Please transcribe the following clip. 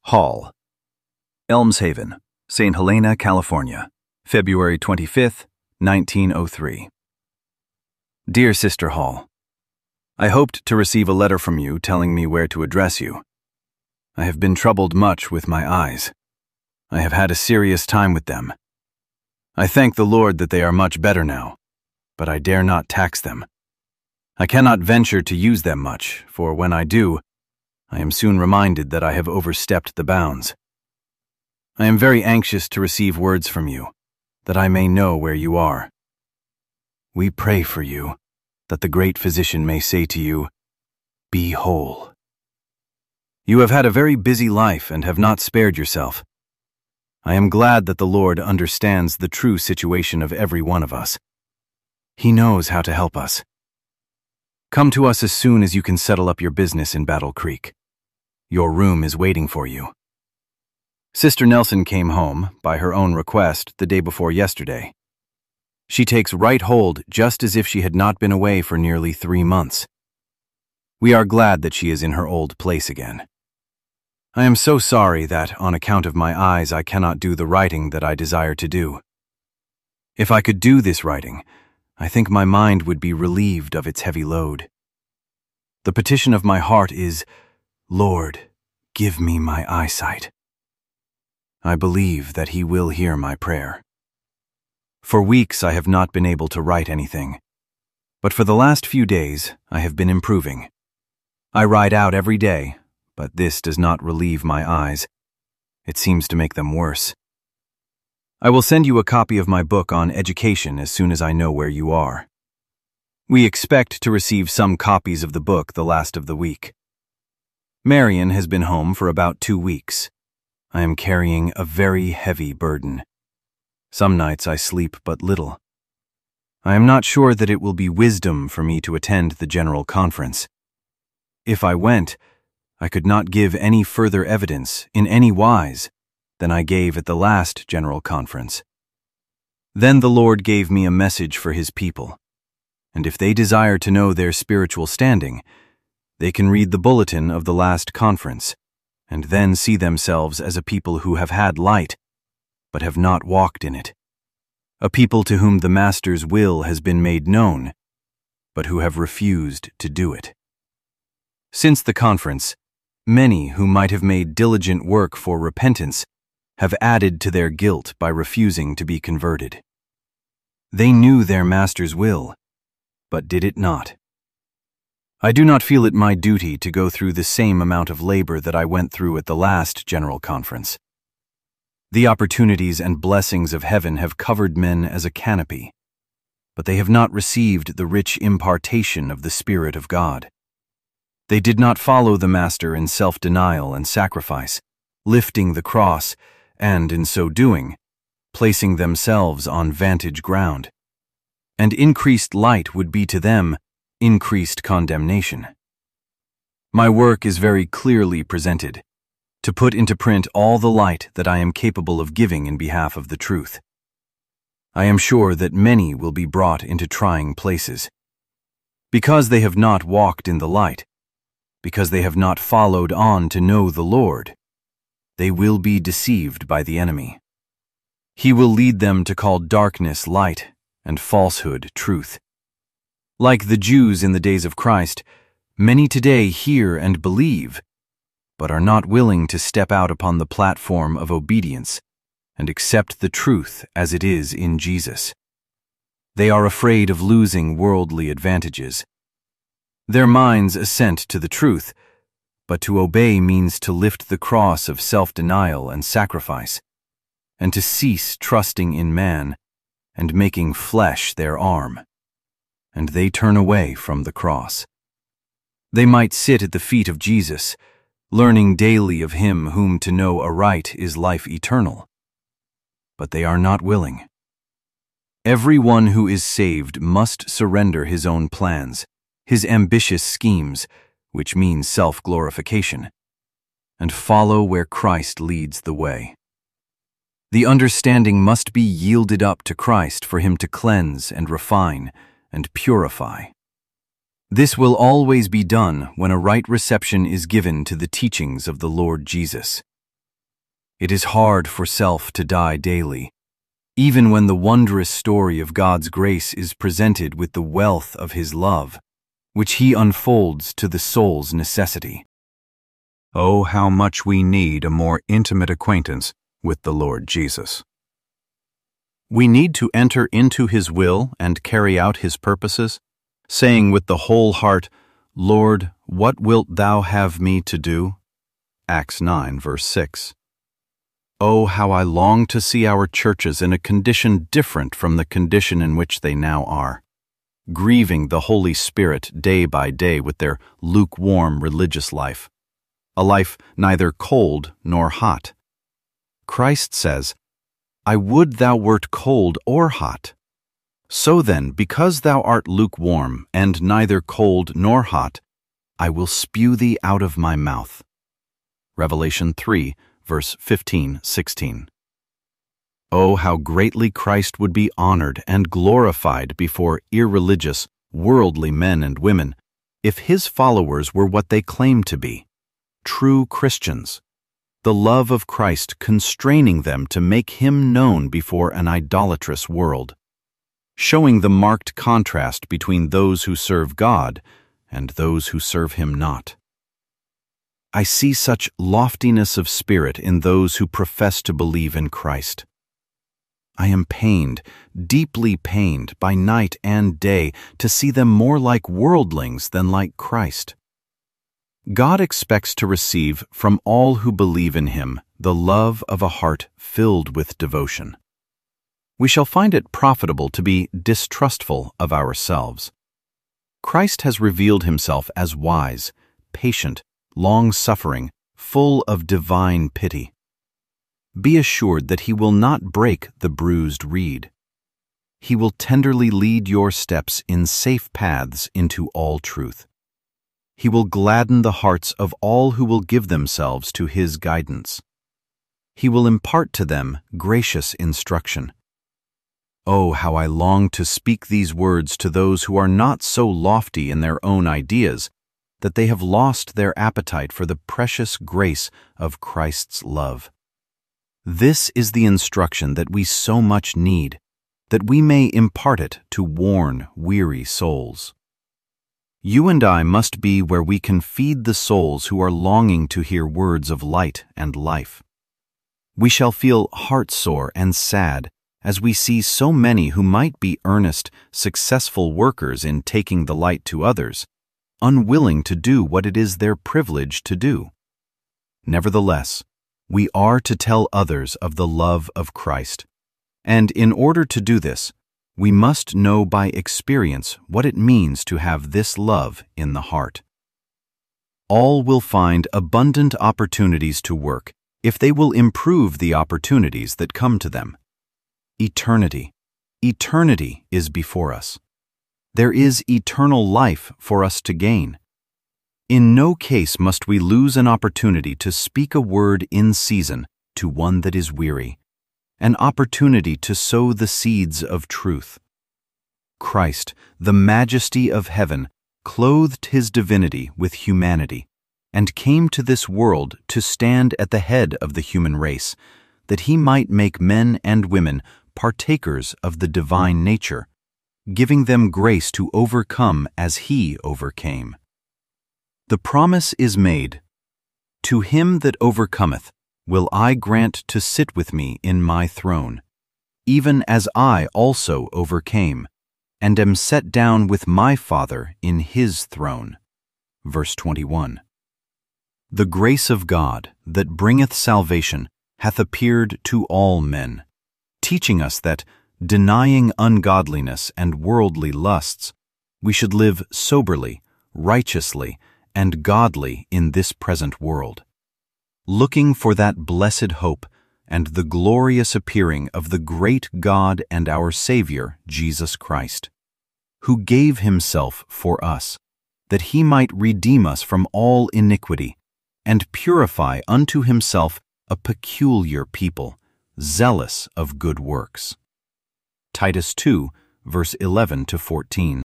Hall, Elms Haven, St. Helena, California, February 25, 1903. Dear Sister Hall, I hoped to receive a letter from you telling me where to address you. I have been troubled much with my eyes. I have had a serious time with them. I thank the Lord that they are much better now, but I dare not tax them. I cannot venture to use them much, for when I do, I am soon reminded that I have overstepped the bounds. I am very anxious to receive words from you, that I may know where you are. We pray for you, that the great physician may say to you, "Be whole." You have had a very busy life and have not spared yourself. I am glad that the Lord understands the true situation of every one of us. He knows how to help us. Come to us as soon as you can settle up your business in Battle Creek. Your room is waiting for you. Sister Nelson came home, by her own request, the day before yesterday. She takes right hold just as if she had not been away for nearly 3 months. We are glad that she is in her old place again. I am so sorry that, on account of my eyes, I cannot do the writing that I desire to do. If I could do this writing, I think my mind would be relieved of its heavy load. The petition of my heart is, "Lord, give me my eyesight." I believe that He will hear my prayer. For weeks I have not been able to write anything, but for the last few days I have been improving. I write out every day, but this does not relieve my eyes. It seems to make them worse. I will send you a copy of my book on education as soon as I know where you are. We expect to receive some copies of the book the last of the week. Marion has been home for about 2 weeks. I am carrying a very heavy burden. Some nights I sleep but little. I am not sure that it will be wisdom for me to attend the General Conference. If I went, I could not give any further evidence, in any wise, than I gave at the last General Conference. Then the Lord gave me a message for His people, and if they desire to know their spiritual standing, they can read the bulletin of the last conference, and then see themselves as a people who have had light, but have not walked in it, a people to whom the Master's will has been made known, but who have refused to do it. Since the conference, many who might have made diligent work for repentance have added to their guilt by refusing to be converted. They knew their Master's will, but did it not. I do not feel it my duty to go through the same amount of labor that I went through at the last General Conference. The opportunities and blessings of heaven have covered men as a canopy, but they have not received the rich impartation of the Spirit of God. They did not follow the Master in self-denial and sacrifice, lifting the cross, and, in so doing, placing themselves on vantage ground. And increased light would be to them increased condemnation. My work is very clearly presented, to put into print all the light that I am capable of giving in behalf of the truth. I am sure that many will be brought into trying places. Because they have not walked in the light, because they have not followed on to know the Lord, they will be deceived by the enemy. He will lead them to call darkness light and falsehood truth. Like the Jews in the days of Christ, many today hear and believe, but are not willing to step out upon the platform of obedience and accept the truth as it is in Jesus. They are afraid of losing worldly advantages. Their minds assent to the truth, but to obey means to lift the cross of self-denial and sacrifice, and to cease trusting in man and making flesh their arm. And they turn away from the cross. They might sit at the feet of Jesus, learning daily of Him whom to know aright is life eternal. But they are not willing. Everyone who is saved must surrender his own plans, his ambitious schemes, which means self-glorification, and follow where Christ leads the way. The understanding must be yielded up to Christ for Him to cleanse and refine and purify. This will always be done when a right reception is given to the teachings of the Lord Jesus. It is hard for self to die daily, even when the wondrous story of God's grace is presented with the wealth of His love, which He unfolds to the soul's necessity. Oh, how much we need a more intimate acquaintance with the Lord Jesus. We need to enter into His will and carry out His purposes, saying with the whole heart, "Lord, what wilt Thou have me to do?" Acts 9, verse 6. Oh, how I long to see our churches in a condition different from the condition in which they now are, grieving the Holy Spirit day by day with their lukewarm religious life, a life neither cold nor hot. Christ says, "I would thou wert cold or hot." So then, because thou art lukewarm and neither cold nor hot, I will spew thee out of my mouth. Revelation 3, verse 15-16. Oh, how greatly Christ would be honored and glorified before irreligious, worldly men and women if His followers were what they claim to be, true Christians, the love of Christ constraining them to make Him known before an idolatrous world, showing the marked contrast between those who serve God and those who serve Him not. I see such loftiness of spirit in those who profess to believe in Christ. I am pained, deeply pained, by night and day to see them more like worldlings than like Christ. God expects to receive from all who believe in Him the love of a heart filled with devotion. We shall find it profitable to be distrustful of ourselves. Christ has revealed Himself as wise, patient, long-suffering, full of divine pity. Be assured that He will not break the bruised reed. He will tenderly lead your steps in safe paths into all truth. He will gladden the hearts of all who will give themselves to His guidance. He will impart to them gracious instruction. Oh, how I long to speak these words to those who are not so lofty in their own ideas that they have lost their appetite for the precious grace of Christ's love. This is the instruction that we so much need, that we may impart it to worn, weary souls. You and I must be where we can feed the souls who are longing to hear words of light and life. We shall feel heartsore and sad as we see so many who might be earnest, successful workers in taking the light to others, unwilling to do what it is their privilege to do. Nevertheless, we are to tell others of the love of Christ, and in order to do this, we must know by experience what it means to have this love in the heart. All will find abundant opportunities to work if they will improve the opportunities that come to them. Eternity is before us. There is eternal life for us to gain. In no case must we lose an opportunity to speak a word in season to one that is weary, an opportunity to sow the seeds of truth. Christ, the majesty of heaven, clothed His divinity with humanity and came to this world to stand at the head of the human race, that He might make men and women partakers of the divine nature, giving them grace to overcome as He overcame. The promise is made, "To him that overcometh will I grant to sit with me in my throne, even as I also overcame, and am set down with my Father in His throne." Verse 21. The grace of God that bringeth salvation hath appeared to all men, teaching us that, denying ungodliness and worldly lusts, we should live soberly, righteously, and godly in this present world, looking for that blessed hope and the glorious appearing of the great God and our Savior, Jesus Christ, who gave Himself for us, that He might redeem us from all iniquity, and purify unto Himself a peculiar people, zealous of good works. Titus 2, verse 11-14.